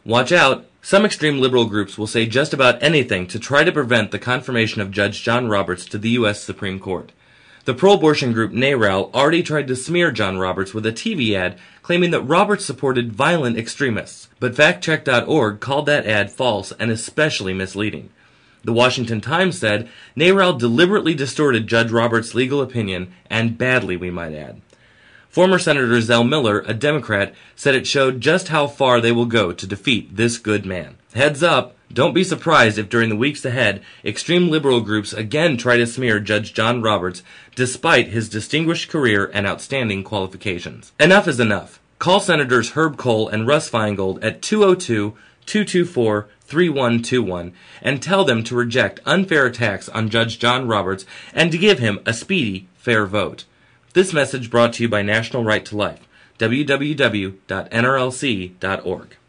Watch out! Some extreme liberal groups will say just about anything to try to prevent the confirmation of Judge John Roberts to the U.S. Supreme Court. The pro-abortion group NARAL already tried to smear John Roberts with a TV ad claiming that Roberts supported violent extremists, but factcheck.org called that ad false and especially misleading. The Washington Times said NARAL deliberately distorted Judge Roberts' legal opinion, and badly, we might add. Former Senator Zell Miller, a Democrat, said it showed just how far they will go to defeat this good man. Heads up, don't be surprised if during the weeks ahead, extreme liberal groups again try to smear Judge John Roberts despite his distinguished career and outstanding qualifications. Enough is enough. Call Senators Herb Kohl and Russ Feingold at 202-224-3121 and tell them to reject unfair attacks on Judge John Roberts and to give him a speedy, fair vote. This message brought to you by National Right to Life, www.nrlc.org.